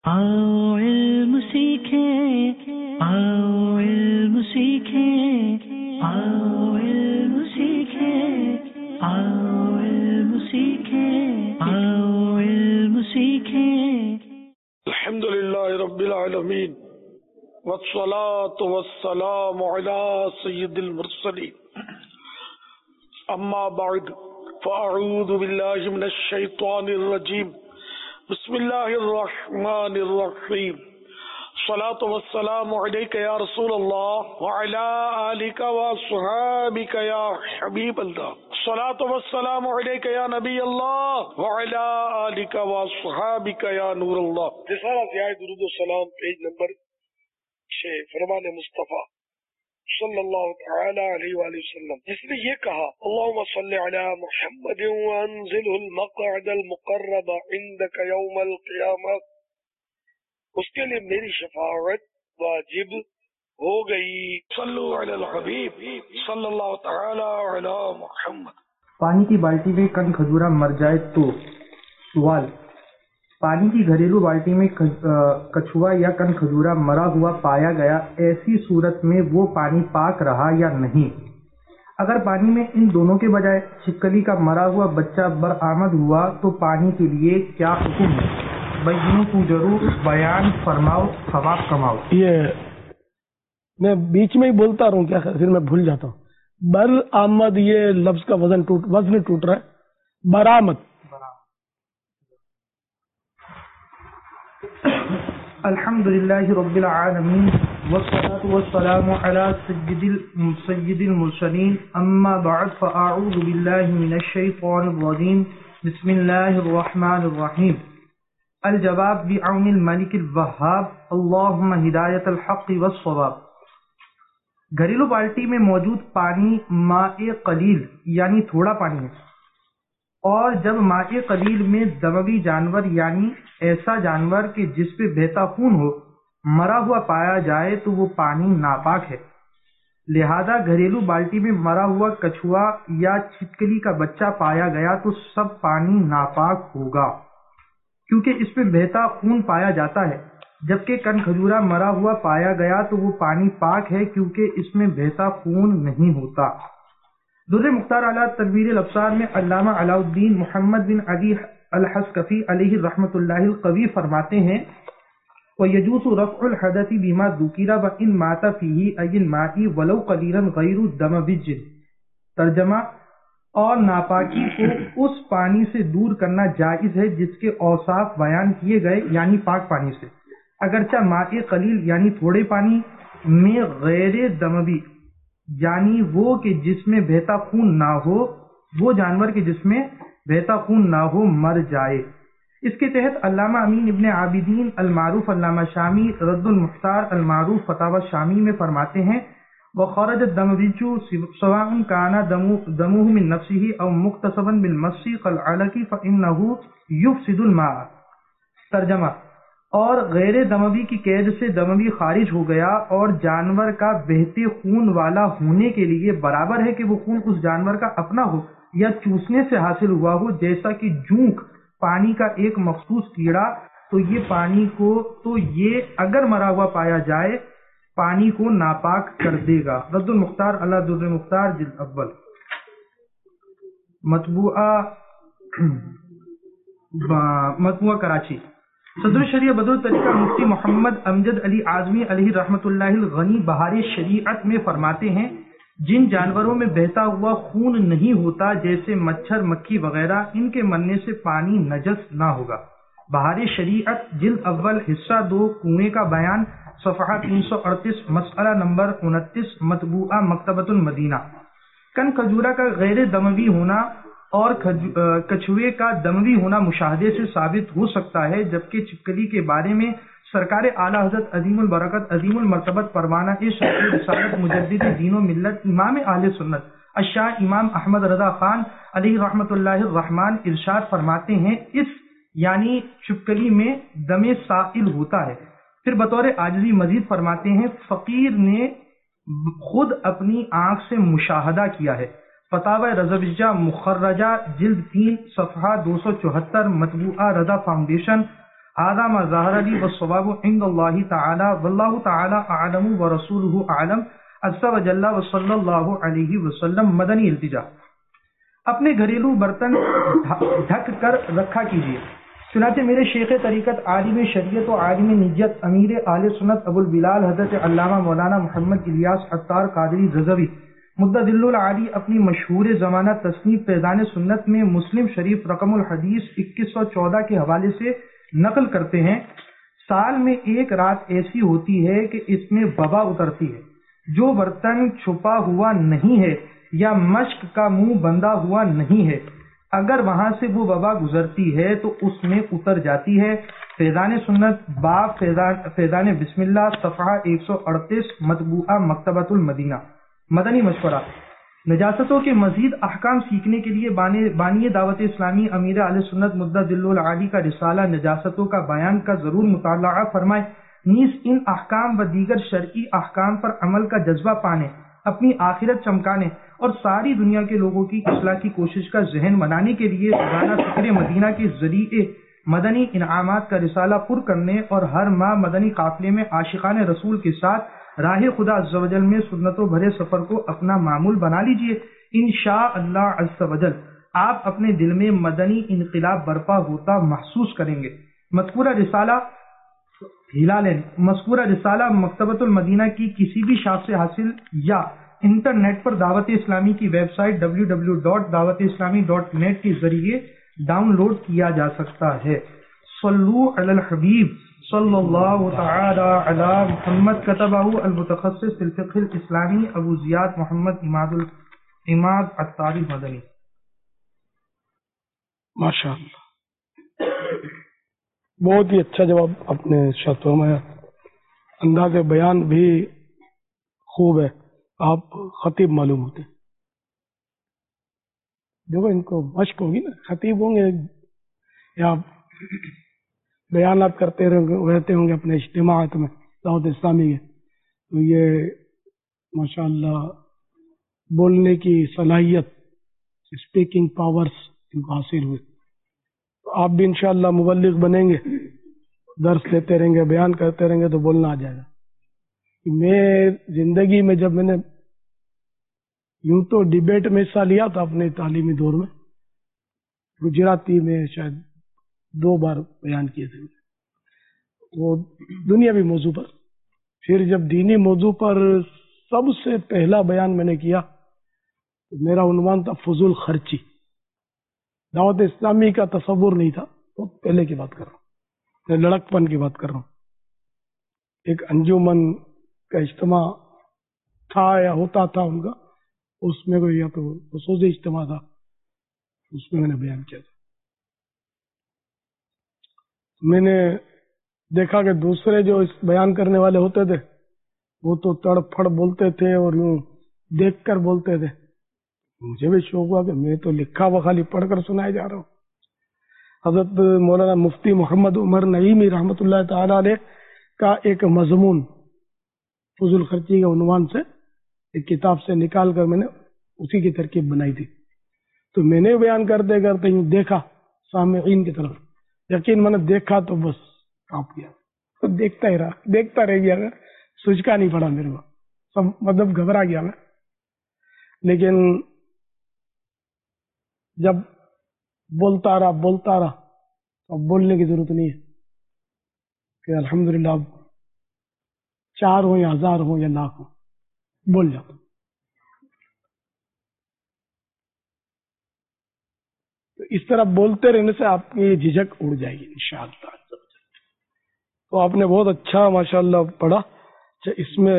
आओ इल्म सीखें, आओ इल्म सीखें, आओ इल्म सीखें, आओ इल्म सीखें, आओ इल्म सीखें। अल्हम्दुलिल्लाह रब्बिल आलमीन वस्सलातु वस्सलामु अला सय्यिदिल मुरसलीन अम्मा बअद फ़अऊज़ु बिल्लाहि मिनश शैतानिर रजीम बिस्मिल्लाहिर रहमानिर रहीम सलातु वस्सलामु अलैका या रसूलल्लाह व अला आलिका व अस्हाबिका या हबीबल्लाह सलातु वस्सलामु अलैका या नबी अल्लाह व अला आलिका व अस्हाबिका या नूरल्लाह। रिसाला ज़ियाए दुरूद व सलाम पेज नंबर 6 फरमान मुस्तफ़ा सल्लल्लाहु तआला अलैहि वसल्लम, जिसने ये कहा अल्लाहुम्मा सल्लि अला मुहम्मद व अंज़िलहुल मक़अदल मुक़र्रब इंदका यौमल क़ियामह, उसके लिए मेरी शफाअत वाजिब हो गई। सल्लु अलल हबीब सल्लल्लाहु तआला अला मुहम्मद। पानी की बाल्टी में कण खजूरा मर जाए तो? सवाल, पानी की घरेलू बाल्टी में कछुआ या कण खजूरा मरा हुआ पाया गया, ऐसी सूरत में वो पानी पाक रहा या नहीं? अगर पानी में इन दोनों के बजाय छिपकली का मरा हुआ बच्चा बरामद हुआ तो पानी के लिए क्या हुक्म है? बयान पूजरू बयान फरमाओ, सवाब कमाओ। ये मैं बीच में ही बोलता रहूं क्या, फिर मैं भूल जाता हूँ। बरामद, ये लफ्ज का वजन टूट रहा है। बरामद। अल्हम्दुलिल्लाहि रब्बिल आलमीन वस्सलातु वस्सलामु अला सय्यिदिल मुरसलीन अम्मा बअद फ़अऊज़ु बिल्लाहि मिनश शैतानिर रजीम बिस्मिल्लाहिर रहमानिर रहीम। अल जवाब बिअौनिल मलिकिल वह्हाब अल्लाहुम्मा हिदायतल हक़्क़ि वस्सवाब। घरेलू बाल्टी में मौजूद पानी माए कलील यानी थोड़ा पानी है, और जब माए कलील में दमवी जानवर यानी ऐसा जानवर के जिस पे बहता खून हो मरा हुआ पाया जाए तो वो पानी नापाक है। लिहाजा घरेलू बाल्टी में मरा हुआ कछुआ या छिपकली का बच्चा पाया गया तो सब पानी नापाक होगा, क्योंकि इसमें बहता खून पाया जाता है। जबकि कण खजूरा मरा हुआ पाया गया तो वो पानी पाक है, क्योंकि इसमें बहता खून नहीं होता। दुर्र मुख्तार अला तनवीर अल-अब्सार में अल्लामा अलाउद्दीन मोहम्मद बिन अली अल-हस्कफी अलैहि रहमतुल्लाहिल कवी फरमाते हैं, व यजूज़ु रफ़उल हदसी बिमा ज़ुकिरा व इन माता फ़ीही अयिल माई वलौ क़लीलन गैरु दमविज। तर्जमा, और नापाकी को उस पानी से दूर करना जायज़ है जिसके औसाफ बयान किए गए यानी पाक पानी से, अगरचा माए कलील यानी थोड़े पानी में गैर दमवी यानी वो कि जिसमें बहता खून ना हो, वो जानवर के जिसमें बहता खून ना हो मर जाए। इसके तहत अल्लामा अमीन इब्न आबिदीन अल-मारूफ अल्लामा शामी रद्दुल मुख्तार अल-मारूफ फतावा शामी में फरमाते हैं, व खरज दमविजु सवाउन काना दमुहु मिन नफ्सिही अव मुक्तसबन बिल मस्सी कल अलकी फइन्नहु युफसिदुल मा। तर्जमा, और गैर दमवी की कैद से दमवी खारिज हो गया और जानवर का बहते खून वाला होने के लिए बराबर है कि वो खून उस जानवर का अपना हो या चूसने से हासिल हुआ हो, जैसा कि जूंक पानी का एक मखसूस कीड़ा। तो ये अगर मरा हुआ पाया जाए पानी को नापाक कर देगा। रद्दुल मुख्तार अला दुर्र मुख्तार जिल्द अव्वल, मतबुआ कराची। सदर शरिया बदर तरीका मुफ्ती मोहम्मद अमजद अली आजमी अलैहि रहमतुल्लाहिल गनी बहार शरीयत में फरमाते हैं, जिन जानवरों में बहता हुआ खून नहीं होता जैसे मच्छर मक्खी वगैरह, इनके मरने से पानी नजस ना होगा। बहार शरीयत जिल्द अव्वल हिस्सा 2 कुएं का बयान सफ़हा 338 मसअला नंबर 29 मतबुआ मकतबतुल मदीना। कन खजूरा का गैर दमवी होना और कछुए का दमवी होना मुशाहदे से साबित हो सकता है, जबकि छिपकली के बारे में सरकार आला हजरत अजीमुल बरकत अजीमुल मर्तबत परवाना शरीफ रिसालत मुजद्दिद दीन व मिल्लत इमाम अहले सुन्नत अशाह इमाम अहमद रजा खान अलैहि रहमतुल्लाहिर रहमान इरशाद फरमाते हैं, इस यानी छिपकली में दमे साइल होता है। फिर बतौर आजिज़ी मजीद फरमाते हैं, फकीर ने खुद अपनी आंख से मुशाहदा किया है। फतावा रज़विज्जा मुखर्रजा जिल्द 3 सफ़हा 274 मतबुआ रज़ा फाउंडेशन هذا ما ظهر لي والصواب عند الله تعالى والله تعالى أعلم ورسوله أعلم عز وجل وصلی اللہ علیہ وسلم۔ مدنی التجا، اپنے گھریلو برتن ڈھک کر رکھا کیجیے۔ چنانچہ میرے شیخ طریقت عالم شریعت و عالم نجت امیر اہل سنت ابو البلال حضرت علامہ مولانا محمد الیاس عطار قادری رضوی مدظل العالی اپنی مشہور زمانہ تصنیف فیضان سنت میں مسلم شریف رقم الحدیث 2114 کے حوالے سے نقل کرتے ہیں، سال میں ایک رات ایسی ہوتی ہے کہ اس میں وبا اترتی ہے، جو برتن چھپا ہوا نہیں ہے یا مشک کا منہ بندھا ہوا نہیں ہے، اگر وہاں سے وہ وبا گزرتی ہے تو اس میں اتر جاتی ہے۔ فیضان سنت باب فیضان بسم اللہ صفحہ 138 مطبوعہ مکتبۃ المدینہ۔ مدنی مشورہ، نجاستوں کے مزید احکام سیکھنے کے لیے بانی دعوت اسلامی امیر اہل سنت مدظل العالی کا رسالہ نجاستوں کا بیان کا ضرور مطالعہ فرمائیں، نیز ان احکام و دیگر شرعی احکام پر عمل کا جذبہ پانے، اپنی آخرت چمکانے اور ساری دنیا کے لوگوں کی اصلاح کی کوشش کا ذہن بنانے کے لیے روزانہ فکر مدینہ کے ذریعے مدنی انعامات کا رسالہ پر کرنے اور ہر ماہ مدنی قافلے میں عاشقان رسول کے ساتھ راہ خدا عز و جل میں سنتوں بھرے سفر کو اپنا معمول بنا لیجئے۔ انشاءاللہ عز و جل آپ اپنے دل میں مدنی انقلاب برپا ہوتا محسوس کریں گے۔ مذکورہ رسالہ مکتبۃ المدینہ کی کسی بھی شاخ سے حاصل یا انٹرنیٹ پر دعوت اسلامی کی ویب سائٹ www.dawatislami.net کے ذریعے ڈاؤن لوڈ کیا جا سکتا ہے۔ صلو علی الحبیب صلی اللہ تعالی علی محمد، کتبہ المتخصص فی الفقہ الاسلامی ابو زیاد محمد اماد عطاری مدنی۔ ماشاء اللہ، بہت ہی اچھا جواب آپ نے ارشاد فرمایا، انداز بیان بھی خوب ہے، آپ خطیب معلوم ہوتے۔ دیکھو ان کو مشق ہوگی نا، خطیب ہوں گے یا بیانات کرتے رہتے ہوں گے اپنے اجتماعات میں دعوت اسلامی کے، تو یہ ماشاءاللہ بولنے کی صلاحیت، اسپیکنگ پاورز ان کو حاصل ہوئے، تو آپ بھی انشاءاللہ مبلغ بنیں گے، درس دیتے رہیں گے، بیان کرتے رہیں گے تو بولنا آ جائے گا۔ میں زندگی میں جب میں نے یوں تو ڈیبیٹ میں حصہ لیا تھا اپنے تعلیمی دور میں، گجراتی میں شاید 2 بار بیان کیے تھے، وہ دنیاوی موضوع پر۔ پھر جب دینی موضوع پر سب سے پہلا بیان میں نے کیا، میرا عنوان تھا فضول خرچی۔ دعوت اسلامی کا تصور نہیں تھا، بہت پہلے کی بات کر رہا ہوں، لڑکپن کی بات کر رہا ہوں۔ ایک انجمن کا اجتماع تھا یا ہوتا تھا ان کا، اس میں کوئی یا تو خصوصی اجتماع تھا، اس میں نے بیان کیا تھا۔ میں نے دیکھا کہ دوسرے جو اس بیان کرنے والے ہوتے تھے وہ تو تڑ پھڑ بولتے تھے اور یوں دیکھ کر بولتے تھے۔ مجھے بھی شوق ہوا کہ میں تو لکھا ہوا خالی پڑھ کر سنائے جا رہا ہوں۔ حضرت مولانا مفتی محمد عمر نعیمی رحمۃ اللہ تعالی علیہ کا ایک مضمون فضول خرچی کے عنوان سے ایک کتاب سے نکال کر میں نے اسی کی ترکیب بنائی تھی، تو میں نے بیان کرتے کرتے یوں دیکھا سامعین کی طرف، یقین میں نے دیکھا تو بس کانپ گیا، تو دیکھتا رہ گیا، سوچکا نہیں پڑا میرے کو، سب مطلب گھبرا گیا میں۔ لیکن جب بولتا رہا اب بولنے کی ضرورت نہیں ہے کہ الحمدللہ اب 4 ہوں یا 1000 ہوں یا لاکھ ہوں بول جاتا۔ تو اس طرح بولتے رہنے سے آپ کی جھجک اڑ جائے گی انشاءاللہ۔ تو آپ نے بہت اچھا ماشاءاللہ پڑھا۔ اچھا، اس میں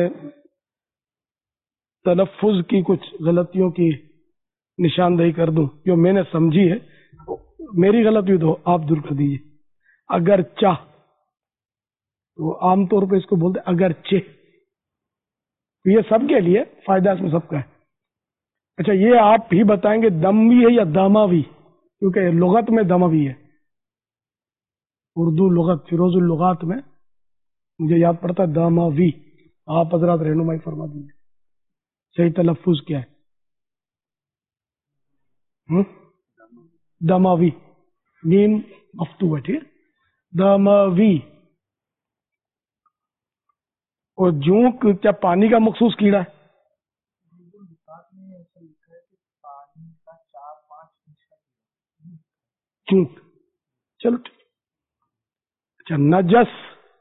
تلفظ کی کچھ غلطیوں کی نشاندہی کر دوں جو میں نے سمجھی ہے، میری غلطی تو آپ دور کر دیجیے۔ اگر چاہ، تو عام طور پہ اس کو بولتے اگر چہ، یہ سب کے لیے فائدہ اس میں سب کا ہے۔ اچھا، یہ آپ ہی بتائیں گے دموی ہے یا دماوی، کیونکہ لغت میں دموی ہے، اردو لغت فیروز اللغات میں مجھے یاد پڑتا ہے دماوی۔ آپ حضرات رہنمائی فرما دیجیے صحیح تلفظ کیا ہے۔ دماوی، نیم مفتوح ہے، ٹھیک ہے، दमवी। اور جونک کیا پانی کا مخصوص کیڑا ہے؟ جونک، چلو ٹھیک۔ اچھا، نجس،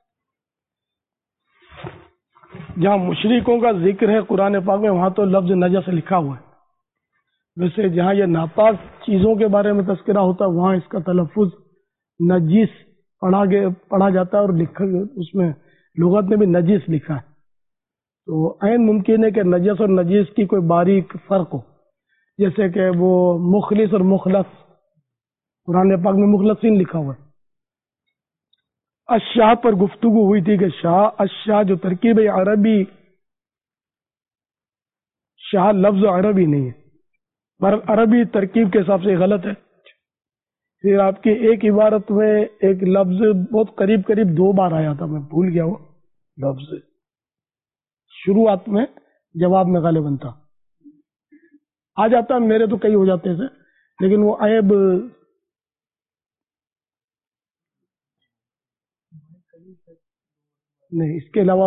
جہاں مشرکوں کا ذکر ہے قرآن پاک میں وہاں تو لفظ نجس لکھا ہوا ہے، ویسے جہاں یہ ناپاک چیزوں کے بارے میں تذکرہ ہوتا ہے وہاں اس کا تلفظ نجیس پڑھا جاتا ہے، اور لکھا اس میں لغت میں بھی نجیس لکھا ہے۔ تو عین ممکن ہے کہ نجس اور نجیس کی کوئی باریک فرق ہو، جیسے کہ وہ مخلص اور مخلص، قرآن پاک میں مخلصین لکھا ہوا ہے۔ اشاہ پر گفتگو ہوئی تھی کہ شاہ، اشاہ جو ترکیب عربی، شاہ لفظ عربی نہیں ہے، پر عربی ترکیب کے حساب سے غلط ہے۔ پھر آپ کی ایک عبارت میں ایک لفظ بہت قریب قریب 2 بار آیا تھا، میں بھول گیا وہ لفظ، شروعات میں جواب میں غالباً تھا، آ جاتا میرے تو کئی ہو جاتے تھے، لیکن وہ عیب نہیں۔ اس کے علاوہ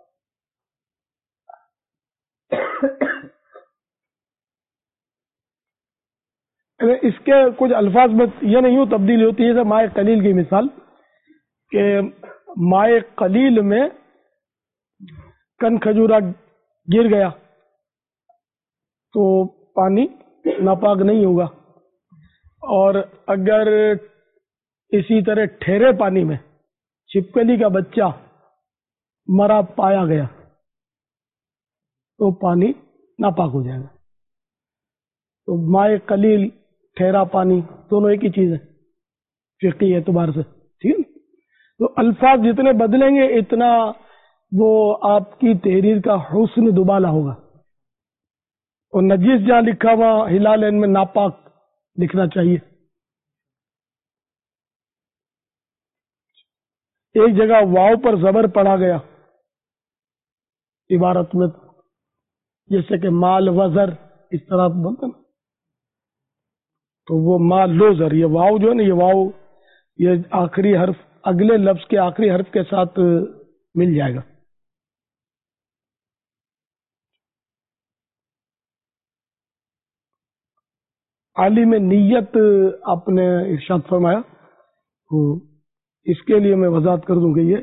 اس کے کچھ الفاظ میں یہ نہیں ہو تبدیلی ہوتی ہے، جیسے مائے قلیل کی مثال، کہ مائے قلیل میں کن کھجورا گر گیا تو پانی ناپاک نہیں ہوگا، اور اگر اسی طرح ٹھہرے پانی میں چھپکلی کا بچہ مرا پایا گیا تو پانی ناپاک ہو جائے گا۔ تو مائے قلیل، ٹھہرا پانی، دونوں ایک ہی چیز ہے فقہی اعتبار سے، ٹھیک ہے۔ تو الفاظ جتنے بدلیں گے اتنا وہ آپ کی تحریر کا حسن دوبالا ہوگا۔ اور نجیس جہاں لکھا ہوا ہلال عین میں ناپاک لکھنا چاہیے۔ ایک جگہ واو پر زبر پڑھا گیا عبارت میں، جیسے کہ مال وزر، اس طرح بولتے نا، تو وہ مال لو زر، یہ واو جو ہے نا، یہ واو یہ آخری حرف اگلے لفظ کے آخری حرف کے ساتھ مل جائے گا۔ عالم نیت آپ نے ارشاد فرمایا، اس کے لیے میں وضاحت کر دوں کہ یہ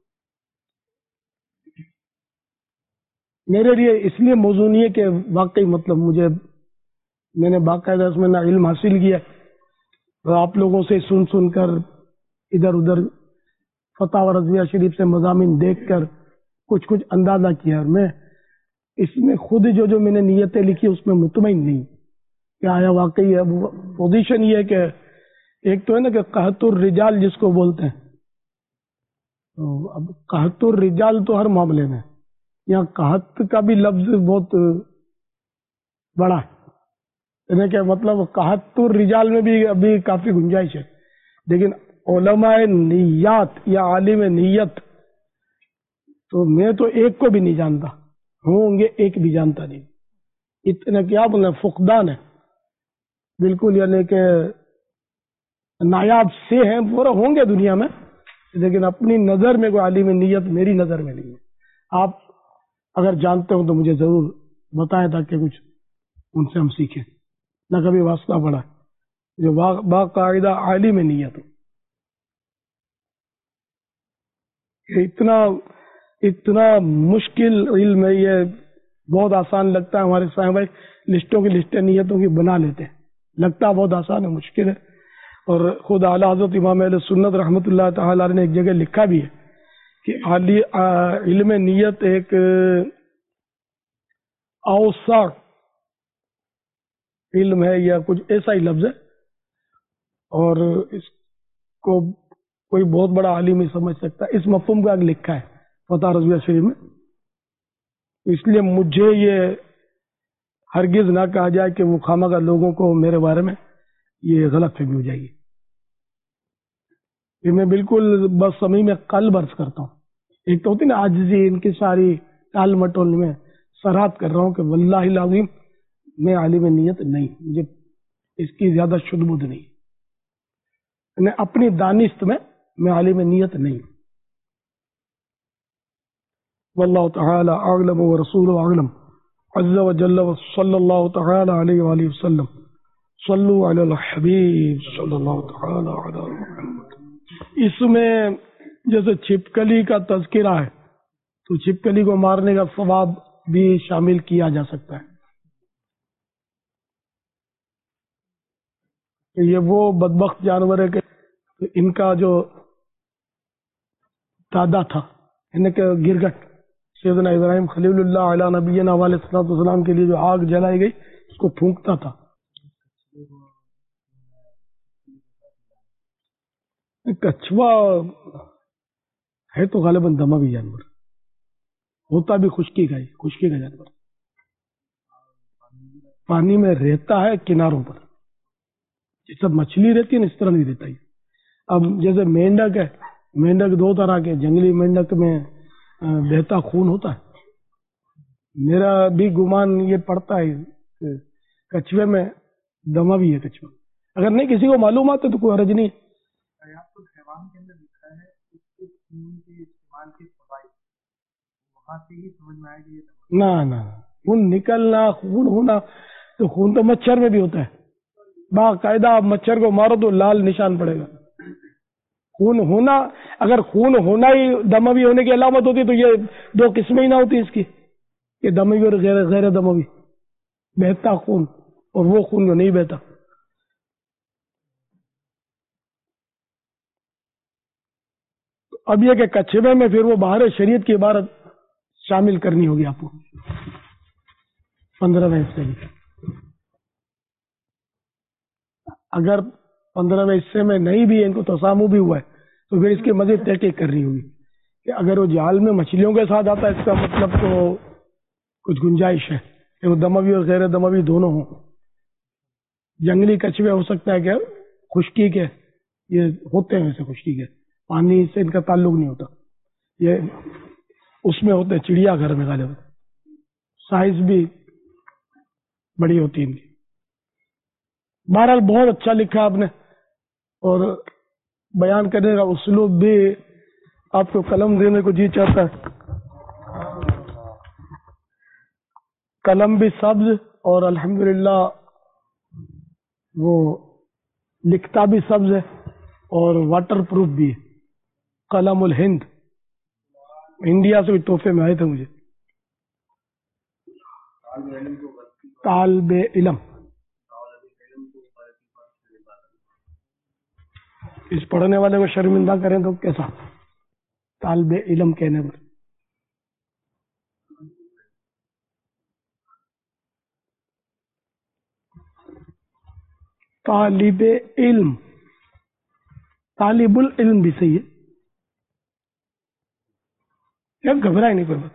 میرے لیے اس لیے موضوع نہیں ہے کہ واقعی مطلب میں نے باقاعدہ اس میں نہ علم حاصل کیا، آپ لوگوں سے سن کر ادھر ادھر فتح و رضویہ شریف سے مضامین دیکھ کر کچھ اندازہ کیا، اور میں اس میں خود جو میں نے نیتیں لکھی اس میں مطمئن نہیں کہ آیا واقعی ہے۔ پوزیشن یہ ہے کہ ایک تو ہے نا کہ قحط الرجال جس کو بولتے ہیں، تو اب قحط الرجال تو ہر معاملے میں، یہاں قحط کا بھی لفظ بہت بڑا ہے، یعنی کہ مطلب قحط الرجال میں بھی ابھی کافی گنجائش ہے، لیکن علماء نیات یا عالم نیت تو میں تو ایک کو بھی نہیں جانتا، ہوں گے ایک بھی جانتا نہیں، اتنا کیا بولنا فقدان ہے بالکل، یعنی کہ نایاب سے ہیں پورا ہوں گے دنیا میں، لیکن اپنی نظر میں کوئی عالم نیت میری نظر میں نہیں ہے۔ آپ اگر جانتے ہو تو مجھے ضرور بتائیں تاکہ کچھ ان سے ہم سیکھیں، نہ کبھی واسطہ پڑا جو باقاعدہ عالم نیت ہو۔ اتنا مشکل علم ہے، یہ بہت آسان لگتا ہے، ہمارے صاحب بھائی لسٹوں کی لسٹیں نیتوں کی بنا لیتے ہیں، لگتا بہت آسان ہے، مشکل ہے۔ اور خود اعلیٰ حضرت امام اہل سنت رحمۃ اللہ تعالی علیہ نے ایک جگہ لکھا بھی ہے کہ علم نیت ایک اوسع علم ہے، یا کچھ ایسا ہی لفظ ہے، اور اس کو کوئی بہت بڑا عالم ہی سمجھ سکتا ہے، اس مفہوم کا لکھا ہے فتح رضویہ شریف میں۔ اس لیے مجھے یہ ہرگز نہ کہا جائے کہ وہ خواہ لوگوں کو میرے بارے میں یہ غلط فہمی ہو جائے گی، یہ میں بالکل بس سمی میں قلب عرض کرتا ہوں۔ ایک تو ہوتی نا عاجزی، ان کی ساری ٹال مٹول میں سراحت کر رہا ہوں کہ واللہ العظیم میں عالم نیت نہیں، مجھے اس کی زیادہ شدبد نہیں، میں اپنی دانست میں میں عالم نیت نہیں. واللہ تعالی اعلم ورسولہ اعلم عز وجل وصلی اللہ تعالی علیہ وآلہ وسلم. صلو علی الحبیب صلی اللہ تعالی علی محمد. اس میں جیسے چھپکلی کا تذکرہ ہے تو چھپکلی کو مارنے کا ثواب بھی شامل کیا جا سکتا ہے. یہ وہ بدبخت جانور ہے کہ ان کا جو دادا تھا ان کا گرگٹ سیدنا ابراہیم خلیل اللہ علیہ نبینا علیہ الصلوۃ والسلام کے لیے جو آگ جلائی گئی اس کو پھونکتا تھا. کچھوا ہے تو غالباً دماغی جانور ہوتا بھی خشکی کا جانور. پانی میں رہتا ہے کناروں پر جیسا مچھلی رہتی ہے نا اس طرح نہیں رہتا. اب جیسے مینڈک ہے, مینڈک دو طرح کے, جنگلی مینڈک میں بہتا خون ہوتا ہے. میرا بھی گمان یہ پڑتا ہے کہ کچھوے میں دما بھی ہے. کچھوا اگر نہیں کسی کو معلومات ہے تو کوئی حرج نہیں. حیوان کے اندر لکھا ہے اس کے خون کے استعمال کے فوائد وہاں سے ہی سمجھ میں آئے گی. نہ خون نکلنا, خون ہونا, تو خون تو مچھر میں بھی ہوتا ہے. باقاعدہ آپ مچھر کو مارو تو لال نشان پڑے گا. خون ہونا, اگر خون ہونا ہی دموی ہونے کی علامت ہوتی تو یہ دو قسمیں ہی نہ ہوتی اس کی کہ دموی اور غیر دموی. بہتا خون اور وہ خون جو نہیں بہتا. اب یہ کہ کچھوے میں پھر وہ باہر شریعت کی عبارت شامل کرنی ہوگی آپ کو 15ویں حصے میں. اگر 15ویں حصے میں نہیں بھی ان کو تسامو بھی ہوا ہے تو پھر اس کی مزید تحقیق کرنی ہوگی کہ اگر وہ جال میں مچھلیوں کے ساتھ آتا ہے اس کا مطلب تو کچھ گنجائش ہے کہ وہ دموی اور غیر دموی دونوں ہوں. جنگلی کچھوے ہو سکتا ہے کہ خشکی کے یہ ہوتے ہیں, ویسے خشکی کے پانی سے ان کا تعلق نہیں ہوتا. یہ اس میں ہوتے چڑیا گھر میں غالب, سائز بھی بڑی ہوتی ہے ان کی. بہرحال بہت اچھا لکھا آپ نے اور بیان کرنے کا اسلوب بھی آپ کو قلم دینے کو جی چاہتا ہے. قلم بھی سبز اور الحمدللہ وہ لکھتا بھی سبز ہے اور واٹر پروف بھی ہے. قلم الہند انڈیا سے بھی تحفے میں آئے تھے مجھے. طالب علم اس پڑھنے والے کو شرمندہ کریں تو کیسا طالب علم کہنے پر. طالب علم, طالب العلم بھی صحیح ہے. گھبرائے نہیں کوئی بات.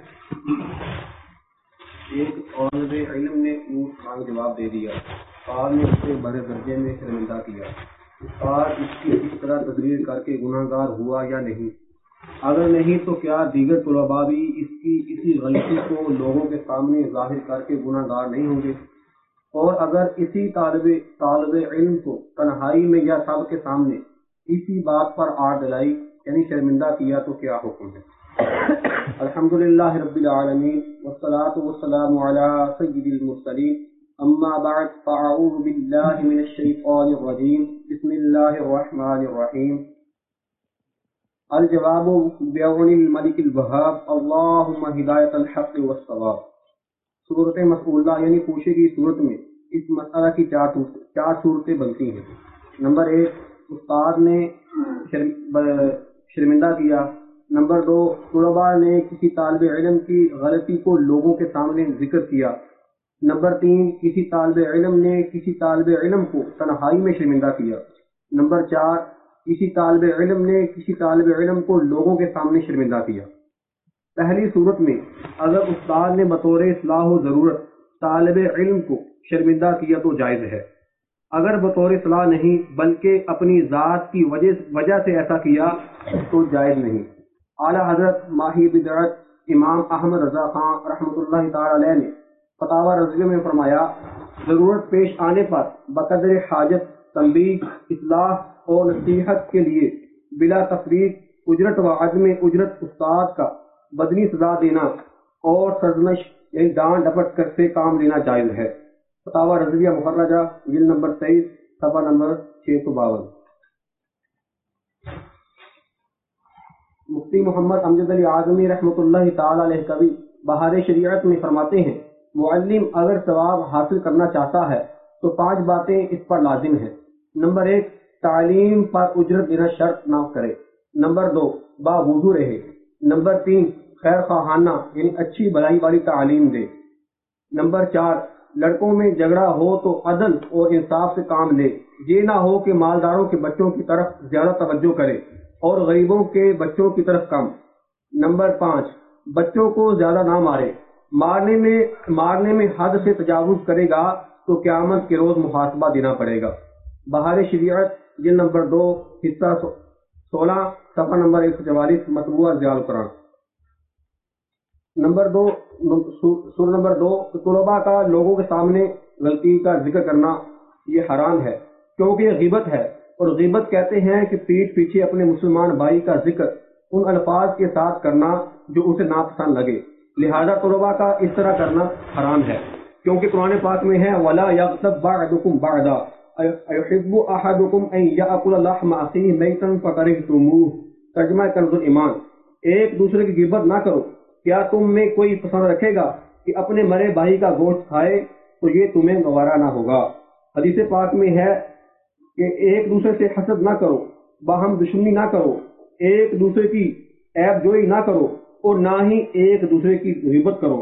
ایک طالب علم نے کا جواب دے دیا. استاد نے اسے بڑے درجے میں شرمندہ کیا. استاد اس کی اس طرح تقریر کر کے گناہ گار ہوا یا نہیں؟ اگر نہیں تو کیا دیگر طلباء بھی اس کی اسی غلطی کو لوگوں کے سامنے ظاہر کر کے گناہ گار نہیں ہوں گے؟ اور اگر اسی طالب علم کو تنہائی میں یا سب کے سامنے اسی بات پر آڑ دلائی یعنی شرمندہ کیا تو کیا حکم ہے؟ الحمدللہ رب العالمین والصلاة والسلام علی سید المرسلین اما بعد فاعوذ باللہ من الشیطان الرجیم بسم اللہ الرحمن الرحیم. الجواب بعون الملک الوہاب اللہم ہدایت الحق والصواب. صورت مسئولہ یعنی پوچھے کی صورت میں اس مسئلہ کی چار صورتیں بنتی ہیں. نمبر 1, استاد نے شرمندہ کیا. نمبر 2, طلباء نے کسی طالب علم کی غلطی کو لوگوں کے سامنے ذکر کیا. نمبر 3, کسی طالب علم نے کسی طالب علم کو تنہائی میں شرمندہ کیا. نمبر 4, کسی طالب علم نے کسی طالب علم کو لوگوں کے سامنے شرمندہ کیا. پہلی صورت میں اگر استاد نے بطور اصلاح و ضرورت طالب علم کو شرمندہ کیا تو جائز ہے. اگر بطور اصلاح نہیں بلکہ اپنی ذات کی وجہ سے ایسا کیا تو جائز نہیں. اعلیٰ حضرت ماہی بدعت امام احمد رضا خان رحمۃ اللہ تعالی علیہ نے فتاوی رضویہ میں فرمایا ضرورت پیش آنے پر بقدر حاجت تنبیہ اصلاح اور نصیحت کے لیے بلا تفریق اجرت و عدم اجرت استاد کا بدنی سزا دینا اور سرزنش یعنی ڈانٹ ڈپٹ کر سے کام لینا جائز ہے۔ فتاوی رضویہ مخرجہ جلد نمبر 23 صفحہ نمبر 652۔ مفتی محمد امجد علی اعظمی رحمۃ اللہ تعالی علیہ کبھی بہار شریعت میں فرماتے ہیں، معلم اگر ثواب حاصل کرنا چاہتا ہے تو 5 باتیں اس پر لازم ہیں۔ نمبر 1، تعلیم پر اجرت دینا شرط نہ کرے۔ نمبر 2، باوضو رہے۔ نمبر 3، خیر خواہانہ یعنی اچھی بھلائی والی تعلیم دے۔ نمبر 4، لڑکوں میں جھگڑا ہو تو عدل اور انصاف سے کام لے، یہ نہ ہو کہ مالداروں کے بچوں کی طرف زیادہ توجہ کرے اور غریبوں کے بچوں کی طرف کم۔ نمبر 5، بچوں کو زیادہ نہ مارے، مارنے میں حد سے تجاوز کرے گا تو قیامت کے روز محاسبہ دینا پڑے گا۔ بہار شریعت جلد نمبر 2 حصہ 16 صفحہ نمبر 144 مطبوعہ ضیاء القرآن۔ نمبر 2 طلباء کا لوگوں کے سامنے غلطی کا ذکر کرنا یہ حرام ہے، کیونکہ یہ غیبت ہے، اور غیبت کہتے ہیں کہ پیٹھ پیچھے اپنے مسلمان بھائی کا ذکر ان الفاظ کے ساتھ کرنا جو اسے ناپسند لگے، لہذا طلباء کا اس طرح کرنا حرام ہے، کیونکہ قرآن پاک میں ہے وَلَا يَغْتَبْ بَعْضُكُمْ بَعْضًا أَيُحِبُّ أَحَدُكُمْ أَن يَأْكُلَ لَحْمَ أَخِيهِ مَيْتًا فَكَرِهْتُمُوهُ۔ ترجمہ کنز الایمان، ایک دوسرے کی غیبت نہ کرو، کیا تم میں کوئی پسند رکھے گا کہ اپنے مرے بھائی کا گوشت کھائے تو یہ تمہیں گوارا نہ ہوگا۔ حدیث پاک میں ہے کہ ایک دوسرے سے حسد نہ کرو، باہم دشمنی نہ کرو، ایک دوسرے کی عیب جوئی نہ کرو اور نہ ہی ایک دوسرے کی غیبت کرو۔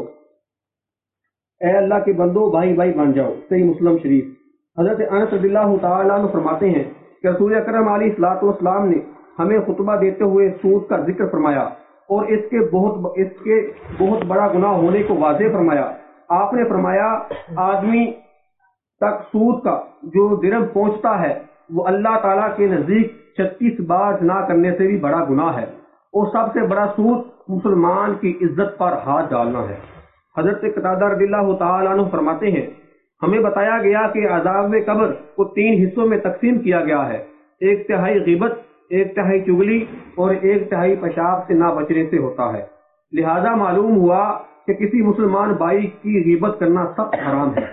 اے اللہ کے بندو بھائی بھائی بن جاؤ۔ صحیح مسلم شریف۔ حضرت انس رضی اللہ تعالیٰ عنہ فرماتے ہیں کہ رسول اکرم علیہ الصلوۃ والسلام نے ہمیں خطبہ دیتے ہوئے سود کا ذکر فرمایا اور اس کے بہت بڑا گناہ ہونے کو واضح فرمایا۔ آپ نے فرمایا آدمی تک سود کا جو درم پہنچتا ہے وہ اللہ تعالیٰ کے نزدیک 36 بار نہ کرنے سے بھی بڑا گناہ ہے، اور سب سے بڑا سود مسلمان کی عزت پر ہاتھ ڈالنا ہے۔ حضرت قتادہ رضی اللہ تعالیٰ عنہ فرماتے ہیں ہمیں بتایا گیا کہ عذاب قبر کو 3 حصوں میں تقسیم کیا گیا ہے، 1/3 غیبت، 1/3 چغلی اور 1/3 پیشاب سے نہ بچنے سے ہوتا ہے۔ لہذا معلوم ہوا کہ کسی مسلمان بھائی کی غیبت کرنا سخت حرام ہے،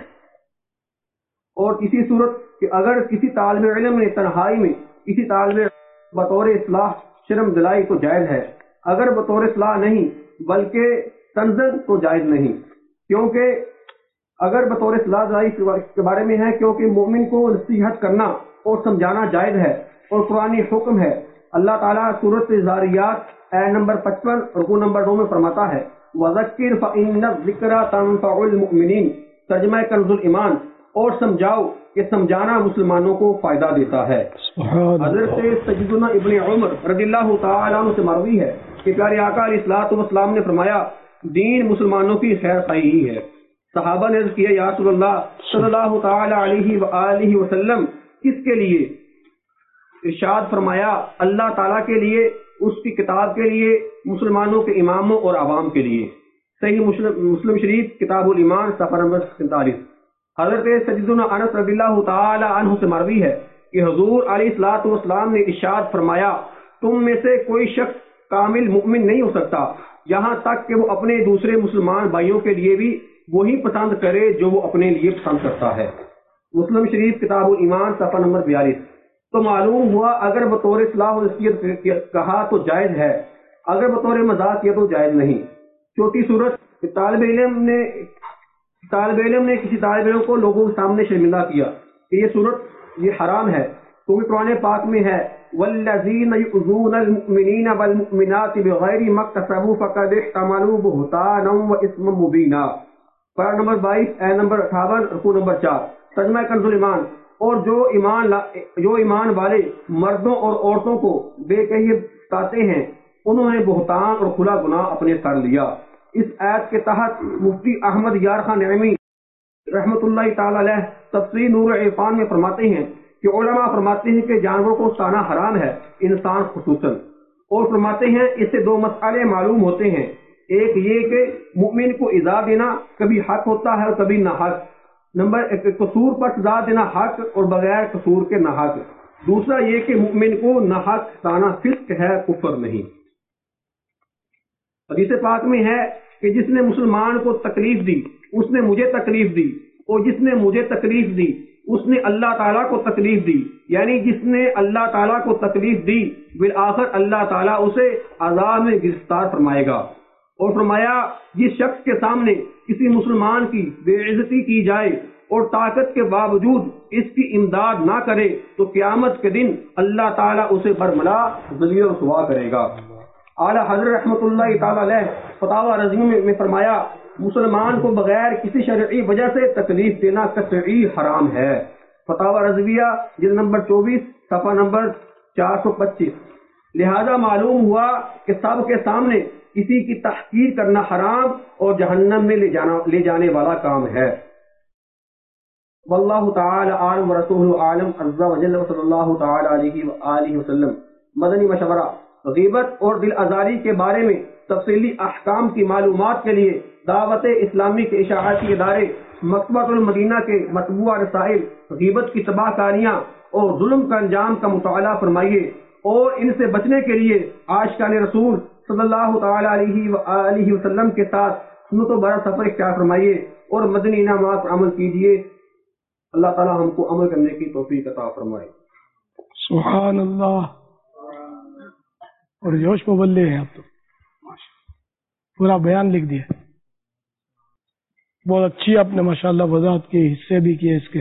اور کسی صورت کہ اگر کسی طالب علم نے تنہائی میں کسی طالب علم بطور اصلاح شرم دلائی تو جائز ہے، اگر بطور اصلاح نہیں بلکہ تنزل تو جائز نہیں، کیونکہ اگر بطور اصلاح دلائی کے بارے میں ہے، کیونکہ مومن کو نصیحت کرنا اور سمجھانا جائز ہے اور قرآنی حکم ہے۔ اللہ تعالیٰ سورۃ الذاریات آیت نمبر 55 رکوع نمبر 2 میں فرماتا ہے وَذَكِّرْ فَإِنَّ الذِّكْرَىٰ تَنفَعُ الْمُؤْمِنِينَ۔ ترجمہ کنز الایمان، اور سمجھاؤ کہ سمجھانا مسلمانوں کو فائدہ دیتا ہے۔ حضرت سیدنا ابن عمر رضی اللہ تعالیٰ عنہ سے مروی ہے کہ پیارے آقا علیہ الصلوۃ والسلام نے فرمایا دین مسلمانوں کی خیر خواہی ہی ہے۔ صحابہ نے عرض کیا یا رسول اللہ صلی اللہ تعالی علیہ وآلہ وسلم کس کے لیے؟ ارشاد فرمایا اللہ تعالیٰ کے لیے، اس کی کتاب کے لیے، مسلمانوں کے اماموں اور عوام کے لیے۔ صحیح مسلم شریف کتاب الایمان صفحہ نمبر 47۔ حضرت سیدنا انس رضی اللہ تعالی عنہ سے مروی ہے کہ حضور علیہ الصلوۃ والسلام نے ارشاد فرمایا تم میں سے کوئی شخص کامل مومن نہیں ہو سکتا یہاں تک کہ وہ اپنے دوسرے مسلمان بھائیوں کے لیے بھی وہی پسند کرے جو وہ اپنے لیے پسند کرتا ہے۔ مسلم شریف کتاب الایمان صفحہ نمبر 42۔ تو معلوم ہوا اگر بطور اصلاح و نصیحت کہا تو جائز ہے، اگر بطور مذاق کیا تو جائز نہیں۔ چوتھی صورت طالب علم نے کسی طالب علم کو لوگوں کے سامنے شرمندہ کیا کہ یہ صورت یہ حرام ہے، کیونکہ قرآن پاک میں ہے والذین یؤذون المؤمنین والمؤمنات بغیر ما اکتسبوا فقد احتملوا بہتانا واثما مبینا۔ پارہ نمبر 22 آیت نمبر 58 رکوع نمبر 4۔ ترجمہ کنز الایمان، اور جو ایمان والے مردوں اور عورتوں کو بے کہی بتاتے ہیں انہوں نے بہتان اور کھلا گناہ اپنے سر لیا۔ اس آیت کے تحت مفتی احمد یار خان نعیمی رحمۃ اللہ تعالی علیہ تفسیر نور عرفان میں فرماتے ہیں کہ علماء فرماتے ہیں کہ جانوروں کو سانا حرام ہے، انسان خصوصاً، اور فرماتے ہیں اس سے 2 مسئلے معلوم ہوتے ہیں، ایک یہ کہ مومن کو ایذا دینا کبھی حق ہوتا ہے اور کبھی ناحق، نمبر 1 قصور پر سزا دینا حق اور بغیر قصور کے ناحق، دوسرا یہ کہ مومن کو ناحق تانا فسق ہے، کفر نہیں۔ حدیث پاک میں ہے کہ جس نے مسلمان کو تکلیف دی اس نے مجھے تکلیف دی، اور جس نے مجھے تکلیف دی اس نے اللہ تعالیٰ کو تکلیف دی، یعنی جس نے اللہ تعالیٰ کو تکلیف دی بالآخر اللہ تعالیٰ اسے عذاب میں گرفتار فرمائے گا۔ اور فرمایا جس شخص کے سامنے کسی مسلمان کی بے عزتی کی جائے اور طاقت کے باوجود اس کی امداد نہ کرے تو قیامت کے دن اللہ تعالیٰ اسے برملا ذلیل و رسوا کرے گا۔ اعلیٰ حضرت رحمۃ اللہ تعالیٰ علیہ فتاوی رضویہ میں فرمایا مسلمان کو بغیر کسی شرعی وجہ سے تکلیف دینا قطعی حرام ہے۔ فتاوی رضویہ جلد نمبر 24 صفحہ نمبر 425۔ لہذا معلوم ہوا کہ سب کے سامنے کسی کی تحقیر کرنا حرام اور جہنم میں لے جانے والا کام ہے۔ واللہ تعالی عالم ورسولہ عالم عز وجل صلی اللہ تعالی علیہ وآلہ وسلم۔ مدنی مشورہ، غیبت اور دل آزاری کے بارے میں تفصیلی احکام کی معلومات کے لیے دعوت اسلامی کے اشاعتی ادارے مکتبۃ المدینہ کے مطبوعہ رسائل غیبت کی تباہ کاریاں اور ظلم کا انجام کا مطالعہ فرمائیے، اور ان سے بچنے کے لیے عاشقان رسول صلی اللہ تعالی علیہ وآلہ وسلم کے ساتھ سنت و برا سفر اختیار فرمائیے اور مدنی انعامات پر عمل کیجیے۔ اللہ تعالی ہم کو عمل کرنے کی توفیق عطا فرمائے۔ سبحان اللہ۔ اور جوش مبلے ہیں آپ تو پورا بیان لکھ دیا، بہت اچھی آپ نے ماشاءاللہ وضاحت کی، حصے بھی کیے اس کے۔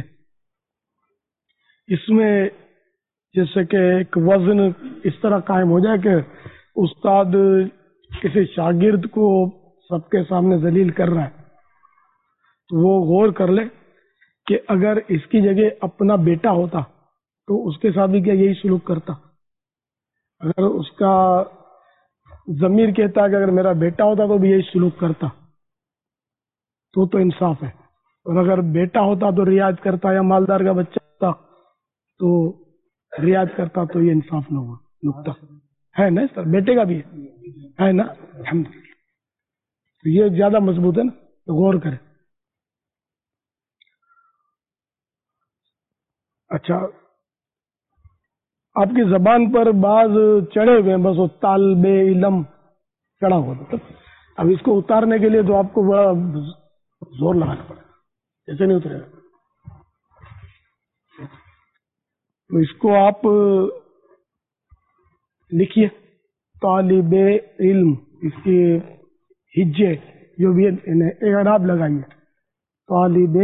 اس میں جیسے کہ ایک وزن اس طرح قائم ہو جائے کہ استاد کسی شاگرد کو سب کے سامنے ذلیل کر رہا ہے تو وہ غور کر لے کہ اگر اس کی جگہ اپنا بیٹا ہوتا تو اس کے ساتھ بھی کیا یہی سلوک کرتا؟ اگر اس کا ضمیر کہتا کہ اگر میرا بیٹا ہوتا تو بھی یہی سلوک کرتا تو انصاف ہے، اور اگر بیٹا ہوتا تو رعایت کرتا، یا مالدار کا بچہ ہوتا تو رعایت کرتا تو یہ انصاف نہ ہوا۔ نقطہ ہے نا سر، بیٹے کا بھی ہے نا، الحمدللہ، تو یہ زیادہ مضبوط ہے نا، تو غور کریں۔ اچھا، آپ کی زبان پر بعض چڑھے ہوئے ہیں، بس وہ طالب علم چڑھا ہوا تھا، اب اس کو اتارنے کے لیے تو آپ کو بڑا زور لگانا پڑے گا، ایسے نہیں اترے گا۔ تو اس کو آپ لکھیے طالب علم، اس کی ہجے جو بھی اعراب لگائیے، طالب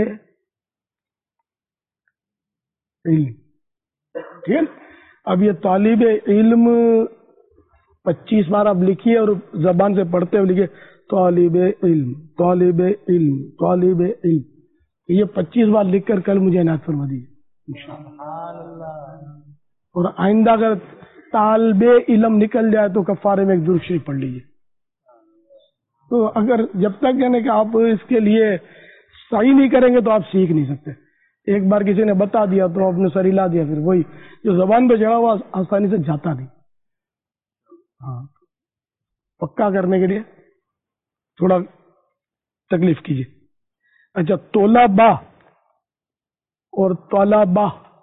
علم، ٹھیک ہے۔ اب یہ طالب علم 25 بار آپ لکھیے اور زبان سے پڑھتے ہوئے لکھیے طالب علم، طالب علم، طالب علم، یہ 25 بار لکھ کر کل مجھے عنایت فرما دیجیے انشاءاللہ۔ اور آئندہ اگر طالب علم نکل جائے تو کفارے میں ایک درود شریف پڑھ لیجیے۔ تو اگر جب تک یعنی کہ آپ اس کے لیے صحیح نہیں کریں گے تو آپ سیکھ نہیں سکتے۔ ایک بار کسی نے بتا دیا تو آپ نے سر ہلا دیا، پھر وہی جو زبان پہ چڑھا ہوا آسانی سے جاتا نہیں۔ ہاں، پکا کرنے کے لیے تھوڑا تکلیف کیجیے۔ اچھا، طلباء اور طلباء،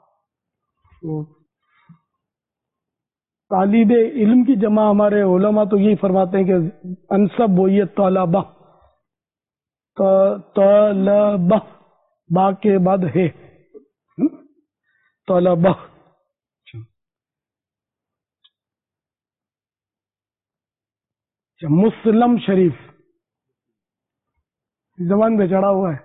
طالب علم کی جمع ہمارے علماء تو یہی فرماتے ہیں کہ انسب وہی ہے طلباء، طلباء با کے بعد ہے طلباء۔ مسلم شریف زبان پہ چڑھا ہوا ہے،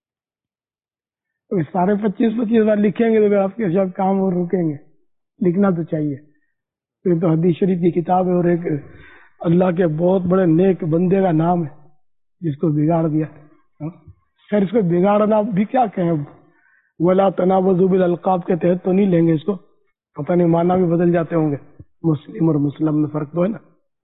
تو سارے 25 بار لکھیں گے تو آپ کے شاید کام اور رکیں گے، لکھنا تو چاہیے۔ ایک تو حدیث شریف کی کتاب ہے اور ایک اللہ کے بہت بڑے نیک بندے کا نام ہے جس کو بگاڑ دیا۔ خیر، اس کو بگاڑنا بھی کیا کہیں، ولا تنابزوا بالالقاب کے تحت تو نہیں لیں گے اس کو، پتہ نہیں معنی بھی بدل جاتے ہوں گے، مسلم اور مسلم میں فرق تو ہے نا۔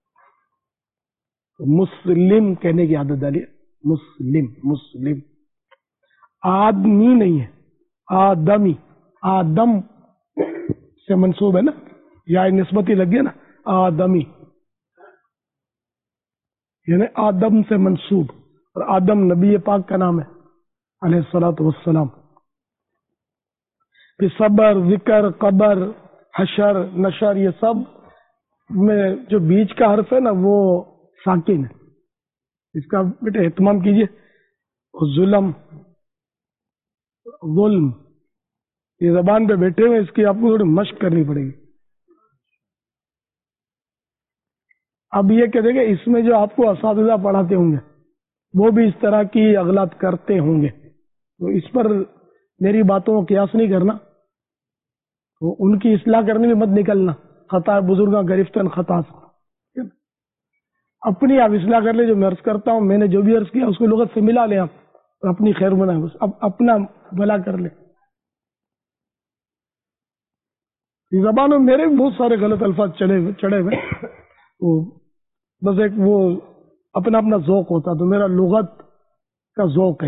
مسلم کہنے کی عادت ڈالیے، مسلم، مسلم، آدمی نہیں ہے، آدمی، آدم سے منسوب ہے نا، یا نسبتی لگ گیا نا، آدمی یعنی آدم سے منسوب، اور آدم نبی پاک کا نام ہے علیہ الصلوۃ والسلام۔ پھر صبر، ذکر، قبر، حشر نشر یہ سب میں جو بیچ کا حرف ہے نا وہ ساکن ہے. اس کا بیٹے اہتمام کیجیے. ظلم ظلم یہ زبان پہ بیٹھے ہوئے اس کی آپ کو تھوڑی مشق کرنی پڑے گی. اب یہ کہ دیکھیں اس میں جو آپ کو اساتذہ پڑھاتے ہوں گے وہ بھی اس طرح کی اغلاط کرتے ہوں گے, تو اس پر میری باتوں کو قیاس نہیں کرنا, تو ان کی اصلاح کرنے میں مت نکلنا. خطا بزرگاں گرفتن خطا سے اپنی آپ اصلاح کر لیں. جو میں عرض کرتا ہوں, میں نے جو بھی عرض کیا اس کو لغت سے ملا لیں, آپ اپنی خیر بنائیں, بس اب اپنا بھلا کر لیں. زبانوں میں میرے بھی بہت سارے غلط الفاظ چڑھے ہوئے, وہ بس ایک وہ اپنا اپنا ذوق ہوتا, تو میرا لغت کا ذوق ہے.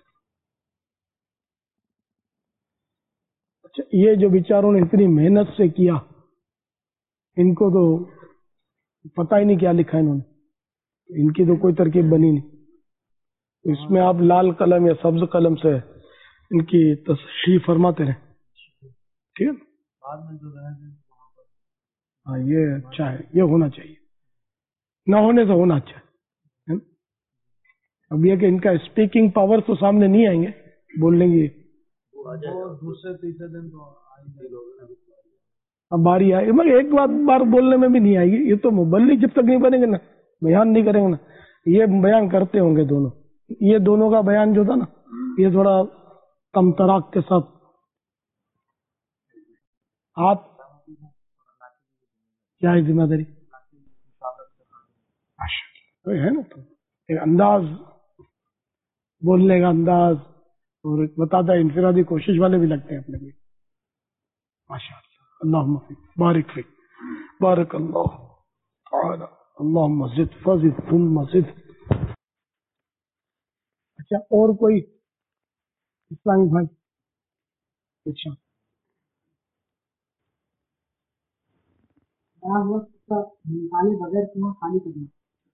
اچھا, یہ جو بیچاروں نے اتنی محنت سے کیا, ان کو تو پتہ ہی نہیں کیا لکھا انہوں نے, ان کی تو کوئی ترکیب بنی نہیں. اس میں آپ لال قلم یا سبز قلم سے ان کی تصحیح فرماتے رہیں. ٹھیک ہے, ہاں یہ اچھا ہے, یہ ہونا چاہیے, نہ ہونے سے ہونا اچھا ہے. اب یہ کہ ان کا اسپیکنگ پاور تو سامنے نہیں آئیں گے, بول لیں گے دوسرے تیسرے دن تو اب باری آئے, مگر ایک بار بولنے میں بھی نہیں آئے گی. یہ تو مبلغ جب تک نہیں بنیں گے نا, بیان نہیں کریں گے نا, یہ بیان کرتے ہوں گے دونوں. یہ دونوں کا بیان جو تھا نا یہ تھوڑا کم تراک کے ساتھ. آپ کیا ہے ذمہ داری ہے نا, تو ایک انداز بولنے کا انداز, اور بتاتا ہے انفرادی کوشش والے بھی لگتے ہیں اپنے لیے. ماشاء اللہ, اللہ بارک فیک, بارک اللہ تعالی, اللہم زد فزد ثم زد. اچھا, اور کوئی اسلامی بھائی؟ اچھا, نکالے بغیر کنواں خالی کرنا.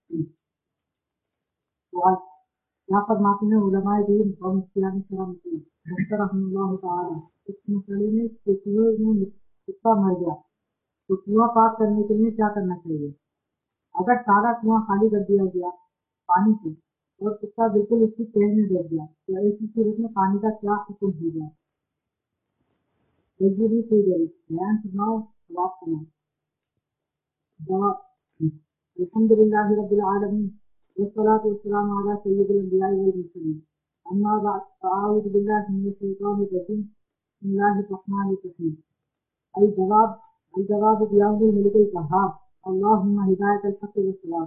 تو آج یہاں پر معافی میں علماء دین اور مفتیان کرام رحمہ اللہ تعالی اس مسئلے میں کنویں میں کتا مر گیا تو کنواں پاک کرنے کے لیے کیا کرنا چاہیے؟ اگر سارا کنواں خالی کر دیا گیا پانی سے اور کتا بالکل اس کی تیز میں بیٹھ گیا تو ایسی صورت میں پانی کا کیا حکم ہوگا؟ تجربی کی گئی بیان سناؤ, جواب سناؤ. الحمد للہ رب العالمین والصلاة والسلام علی سید الانبیاء والمرسلین. اما بعد فاعوذ باللہ من الشیطان الرجیم. بسم اللہ الرحمن الرحیم. الجواب بیان الملک القہار. اللہم ہدایت الحق والصواب.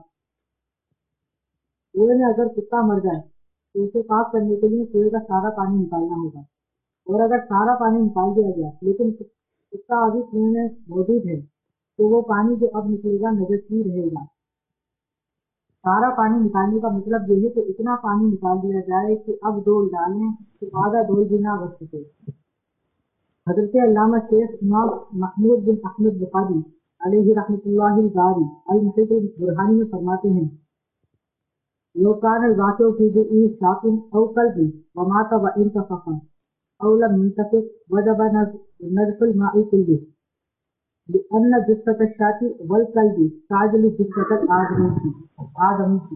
کنویں میں اگر کتا مر جائے تو اسے پاک کرنے کے لیے کنویں کا سارا پانی نکالنا ہوگا, اور اگر سارا پانی نکال دیا گیا لیکن کتا ابھی کنویں میں موجود ہے تو وہ پانی جو اب نکلے گا نجس ہی رہے گا. سارا پانی نکالنے کا مطلب یہ ہے کہ اتنا پانی نکال دیا جائے کہ اب ڈول ڈالیں تو آدھا ڈول بھی نہ بچ سکے. حضرت علامہ شیخ امام محمود بن احمد بخاری علیہ رحمۃ اللہ الباری المحیط البرہانی میں فرماتے ہیں, لو کان الواقع فی ذی شاق او قلب ومات وانتفخ او لم ينتفخ وجب نزف الماء كله لأن جثة الشاة والقلب تعدل جثة الآدمی کی.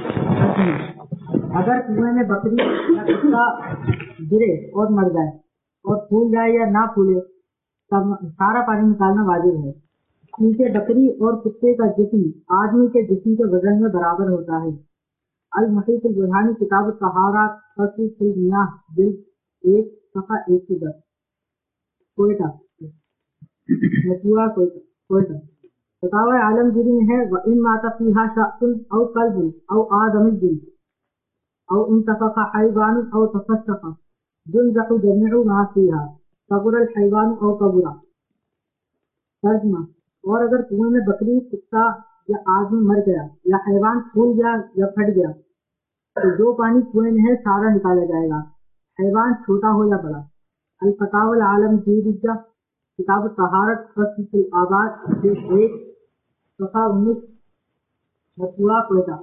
اگر کنویں میں بکری یا کتا گرے اور مر جائے اور پھول جائے یا نہ پھولے تب سارا پانی نکالنا واجب ہے, کیونکہ بکری اور کتے کا جسم آدمی کے جسم کے وزن میں برابر ہوتا ہے. المحیط البرہانی کتاب الطہارات فصل فی المیاہ جلد 1 صفحہ 110 کوئٹہ کوئٹہ. فتاوی عالمگیری میں ہے وَإِن مَاتَ فِيهَا شَخْصٌ أَوْ قَلْبٌ أَوْ آدَمِيٌّ أَوْ انتفخ حيوان أو تفسخ ينزح جميع ما فيها صغر الحيوان أو كبر. ترجمہ, اور اگر کنویں میں بکری کتا یا آدمی مر گیا یا حیوان پھول گیا یا پھٹ گیا تو جو پانی کنویں میں ہے سارا نکالا جائے گا, حیوان چھوٹا ہو یا بڑا. الفتاوی العالمگیریہ کتاب طہارت فصل فی الآباد پیش 1 صفحہ 19 مطبوعہ کوئٹہ.